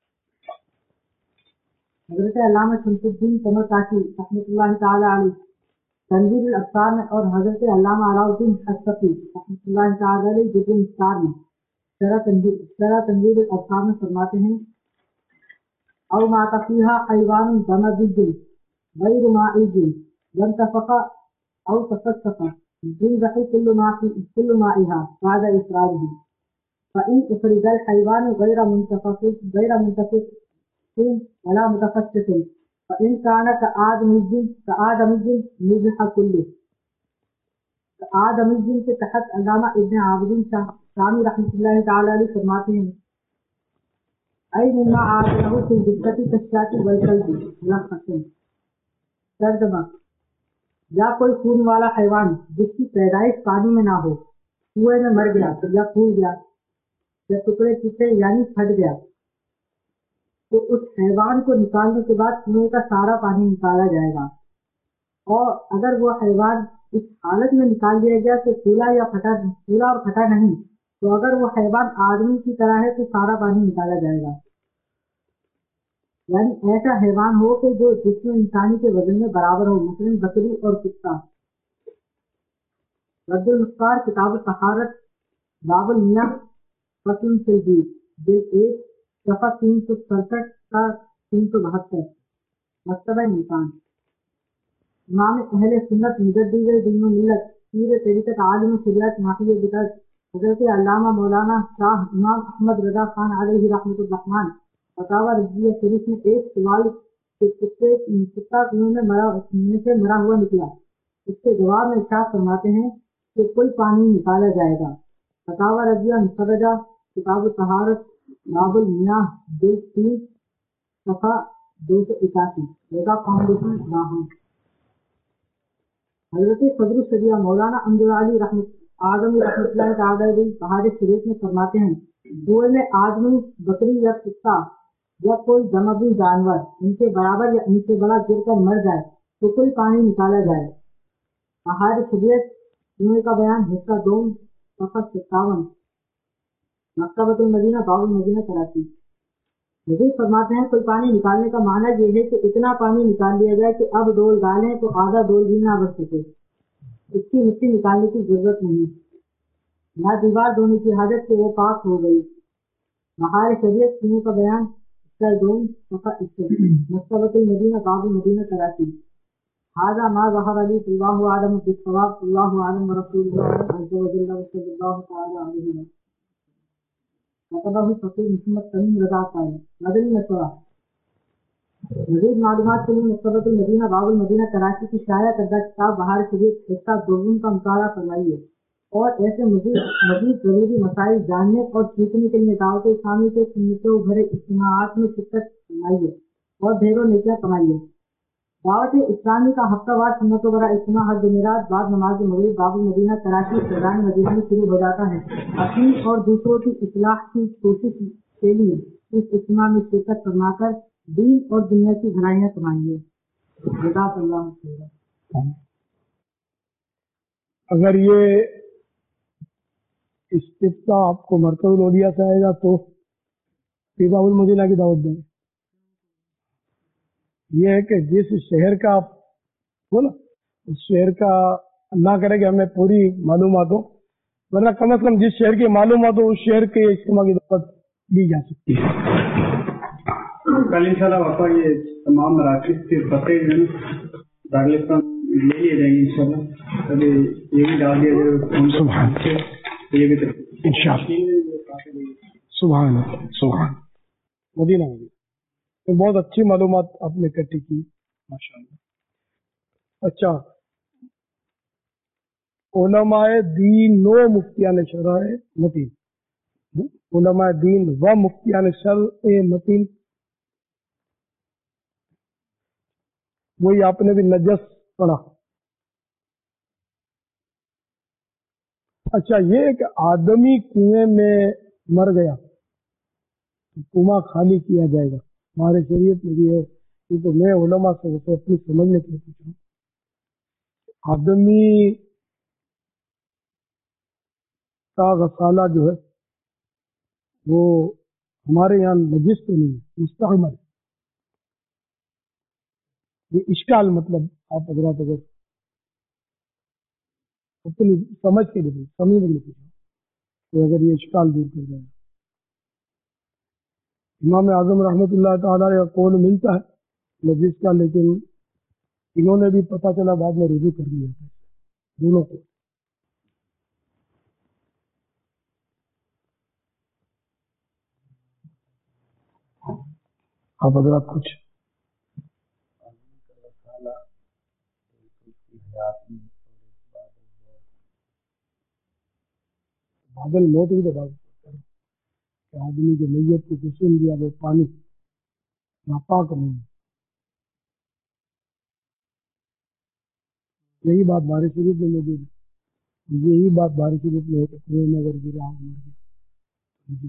حضرت علامہ شمس الدین قمر کاشی رحمۃ اللہ تعالی علیہ تنویر الابصار میں اور حضرت علامہ علاؤالدین الصفی رحمۃ اللہ تعالی علیہ جزء مختار میں شرح تنویر الابصار میں فرماتے ہیں او ما تفیہا حیوان دمجد غیر مائج وانتفق او تفسق ينزح كل مائها بعد إفراده فإن أفرد الحيوان غير منتفق ولا متفسق فإن كان كآدمج نزح كله. آدمج کے تحت علامہ ابن عابدین شامی رحمۃ اللہ تعالی علیہ فرماتے ہیں اے مما عادله في دقة كالشاة والكلب ملخصا ترجمہ یا کوئی خون والا حیوان جس کی پیدائش پانی میں نہ ہو، کنویں میں مر گیا یا پھول گیا یا ٹکڑے ٹوٹے یعنی پھٹ گیا، تو اس حیوان کو نکالنے کے بعد کنویں کا سارا پانی نکالا جائے گا، اور اگر وہ حیوان اس حالت میں نکال دیا گیا کہ پھولا اور پھٹا نہیں، تو اگر وہ حیوان آدمی کی طرح ہے تو سارا پانی نکالا جائے گا، یعنی ایسا حیوان ہو کہ جو جسم انسانی کے وزن میں برابر ہو، مثلاً بکری اور کتا۔ رد المختار کتاب الطہارت باب المیاہ فصل فی الحدید جلد 1 صفحہ 367 تا 372 مکتبہ ملتان۔ امام اہل سنت مجدد دین و ملت پیر طریقت عالم شریعت نافی بدعت حضرت علامہ مولانا شاہ امام احمد رضا خان علیہ رحمۃ الرحمن فتاوی رضویہ شریف میں ایک سوال کہ کتا کنویں سے مرا ہوا نکلا، اس کے جواب میں ارشاد فرماتے ہیں کہ کوئی پانی نکالا جائے گا۔ فتاوی رضویہ مخرجہ کتاب الطہارت باب المیاہ جلد 3 صفحہ 281 رضا فاؤنڈیشن لاہور۔ حضرت صدر الشریعہ مولانا امجد علی آدمی رحمۃ اللہ تعالی علیہ بہار شریف میں فرماتے ہیں کنویں میں آدمی، بکری یا کتا یا کوئی دماغی جانور ان کے برابر یا ان سے بڑا گر کر مر جائے تو کوئی پانی نکالا جائے۔ بہار شریعت کنویں کا بیان حصہ 2 صفحہ 57 مکتبۃ المدینہ باب المدینہ کراچی۔ مزید فرماتے ہیں کوئی پانی نکالنے کا معنی یہ ہے کہ اتنا پانی نکال لیا جائے کہ اب ڈول ڈالیں تو آدھا ڈول بھی نہ بچ سکے، اس کی مٹی نکالنے کی ضرورت نہیں، نہ دیوار دھونے کی حاجت کہ وہ پاک ہو گئی۔ بہار شریعت کنویں کا بیان حصہ 2 صفحہ 61 مکتبۃ المدینہ باب المدینہ کراچی۔ هذا ما ظهر لي الله اعلم بالصواب الله اعلم ورسول الله عز وجل وصلى الله تعالى عليه وسلم۔ كتبه فقيه محمد تمیم رضا صاحب مدنی مشورہ۔ مزید معلومات کے لیے مکتبۃ المدینہ باب المدینہ کراچی کی شائع کردہ کتاب بہار شریعت حصہ 2 کا مطالعہ فرمائیے، اور ایسے مزید ضروری مسائل جاننے اور سیکھنے کے لیے دعوت اسلامی کے سنتوں بھرے اجتماعات میں شرکت فرمائیے اور ڈھیروں نیکیاں کمائیے۔ دعوت اسلامی کا ہفتہ وار سنتوں بھرا اجتماع ہر جمعرات بعد نماز مغرب باب المدینہ کراچی فیضان مدینہ میں شروع ہو جاتا ہے۔ اپنی اور دوسروں کی اصلاح کی کوشش کے لیے اس اجتماع میں شرکت فرما کر دین اور دنیا کی بھلائیاں کمائیے۔ جزاک اللہ خیر۔ اگر یہ استفتاء آپ کو مرکز العلیا سے آئے گا تو باب المدینہ کی دعوت دیں۔ یہ ہے کہ جس شہر کا آپ ہو نا، اس شہر کا اللہ کرے کہ ہمیں پوری معلومات ہو، ورنہ کم از کم جس شہر کی معلومات ہو اس شہر کے اجتماع کی دعوت دی جا سکتی ہے۔ کل انشاءاللہ وفا یہ تمام مراکز کے پتے دارالاسلام لے لیے جائیں گے انشاءاللہ، کبھی یہ بھی ڈال دیا جائے سبحان سبحان سبحان مدینہ مدینہ بہت اچھی معلومات آپ نے اکٹھی کی ماشاءاللہ۔ اچھا، علماء دین و مفتیان شرع متین، علماء دین و مفتیان شرع متین، وہی آپ نے بھی نجس پڑھا۔ اچھا، یہ کہ آدمی کنویں میں مر گیا کنواں خالی کیا جائے گا، ہمارے شریعت میں بھی ہے، کیونکہ میں علماء سے اپنی سمجھنے کے لیے پوچھ رہا ہوں۔ آدمی کا غسالہ جو ہے وہ ہمارے یہاں نجس تو نہیں ہے، مستحمل۔ یہ اشکال مطلب آپ حضرات اگر اپنی سمجھ کے لیے سمجھنے کے لیے پوچھا تو اگر یہ اشکال دور کر جائے. امام اعظم رحمۃ اللہ تعالیٰ کا قول ملتا ہے لفظ کا، لیکن انہوں نے بھی پتہ چلا بعد میں رجوع کر لیا تھا دونوں کو. آپ حضرات کچھ بادل موت کی تو بات کہ آدمی کے میت کو غسل دیا وہ پانی ناپاک نہیں. یہی بات بارش شریف میں موجود ہے. یہی بات بارش شریف میں ہے کہ کنویں میں اگر گرا مر گیا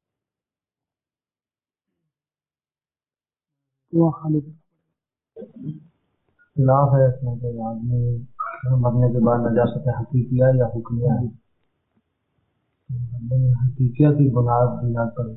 کنواں خالی خلاف ہے اس میں کہ آدمی مرنے کے بعد نجاست حقیقیہ یا حکمیہ ہے. حقیقیہ کی بنیاد پر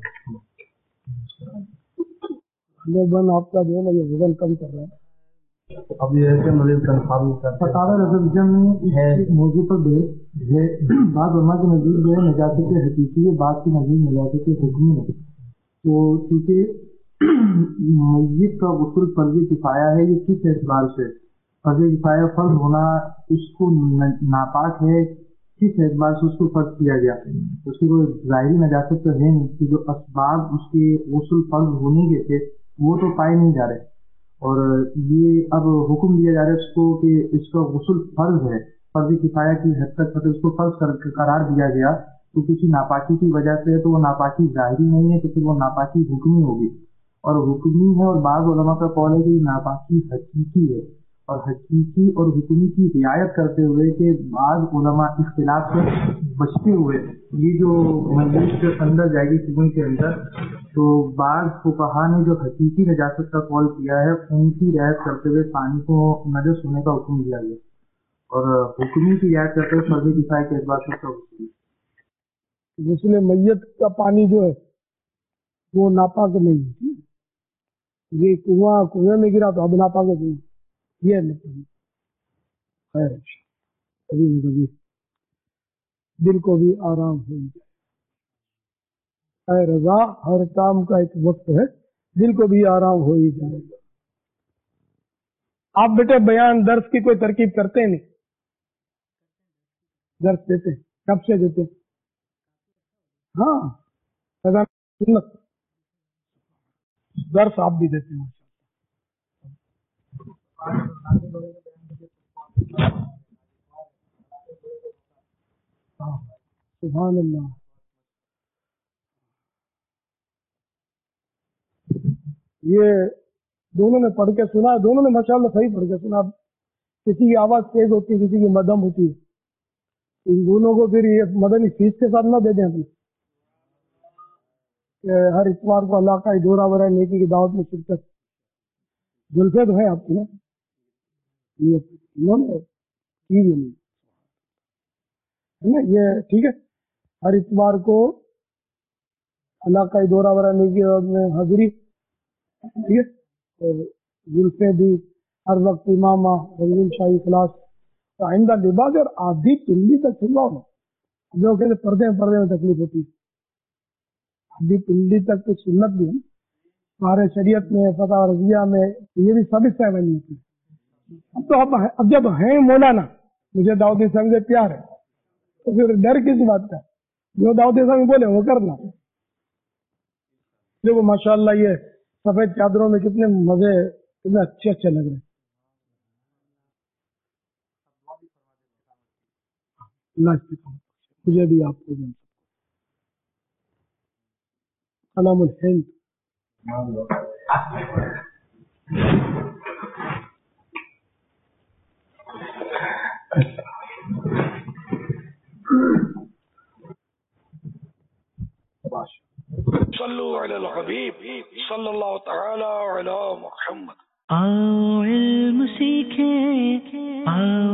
بن آپ کا جو ہے نا یہ وزن کم کر رہا ہے. اب یہ ایسے مریض کنفرم فتاوی ریزولوشن میں اس موضوع پر بعض علماء کے نزدیک جو ہے نجاست حقیقی ہے، بعض کے نزدیک نجاست حکمی ہے. تو چونکہ میت کا غسل فرض کفایہ ہے، یہ کس اعتبار سے فرض کفایہ فرض ہونا اس کو ناپاک ہے، کس اعتبار سے اس کو فرض کیا گیا؟ اس کی کوئی ظاہری نجاست تو ہے نہیں کہ جو اسباب اس کے غسل فرض ہونے کے تھے وہ تو پائے نہیں جا رہے، اور یہ اب حکم دیا جا رہا ہے اس کو کہ اس کا غسل فرض ہے، فرض کفایہ کی حد تک اس کو فرض قرار دیا گیا. تو کسی ناپاکی کی وجہ سے تو وہ ناپاکی ظاہری نہیں ہے، تو پھر وہ ناپاکی حکمی ہوگی، اور حکمی ہے. اور بعض علماء کا قول ہے کہ یہ ناپاکی حقیقی ہے، اور حقیقی اور حکمی کی رعایت کرتے ہوئے کہ بعض علماء اختلاف سے بچتے ہوئے یہ جو مسجد کے اندر جائے گی کنویں کے اندر، تو بعض فقہا نے جو حقیقی نجاست کا قول کیا ہے ان کی رعایت کرتے ہوئے پانی کو نجس ہونے کا حکم دیا گیا، اور حکمی کی رعایت کرتے ہوئے فرض کفایہ کے اعتبار سے حکم. غسل میت کا پانی جو ہے وہ ناپاک نہیں ہے. یہ کنویں میں گرا تو اب ناپاک نہیں، یہ مطلب خیر کبھی نہ کبھی دل کو بھی آرام ہو جائے. اے رضا ہر کام کا ایک وقت ہے، دل کو بھی آرام ہو ہی جائے گا. آپ بیٹے بیان درس کی کوئی ترکیب کرتے نہیں؟ درس دیتے کب سے دیتے؟ ہاں سنت درس آپ بھی دیتے ہیں. سبحان اللہ. یہ دونوں نے پڑھ کے سنا، دونوں نے ماشاءاللہ صحیح پڑھ کے سنا. کسی کی آواز تیز ہوتی ہے، کسی کی مدھم ہوتی ہے. ان دونوں کو پھر یہ مدنی فیس کے ساتھ نہ دے دیں اپنی کہ ہر اتوار کو اللہ کا دورہ برائے نیکی کی دعوت میں شرکت. جلسے تو ہے آپ کی نا، یہ انہوں نے کی بھی نہیں ہے نا، یہ ٹھیک ہے. ہر اتوار کو اللہ کا دورہ برائے نیکی میں حاضری، ٹھیک ہے. اور جلسے بھی ہر وقت امامہ رضوین شاہی کلاس آئندہ لباس، اور آدھی پنڈی تک سنواؤ نا، جو کہ پردے میں تکلیف ہوتی ہے. آدھی پنڈی تک تو سنت بھی ہے ہمارے شریعت میں، فتح رضیہ میں، یہ بھی سب حصہ بنی ہوتی ہے. اب تو اب جب ہیں مولانا مجھے دعوت اسلامی سے پیار ہے تو پھر ڈر کس بات کا؟ جو دعوت اسلامی بولے وہ کرنا. دیکھو ماشاءاللہ یہ سفید چادروں میں کتنے مزے، کتنے اچھے لگ رہے ہیں. مجھے بھی آپ کو سلام الہند. صلو علی الحبیب صلی اللہ تعالی علی محمد. آؤ علم سیکھیں، آؤ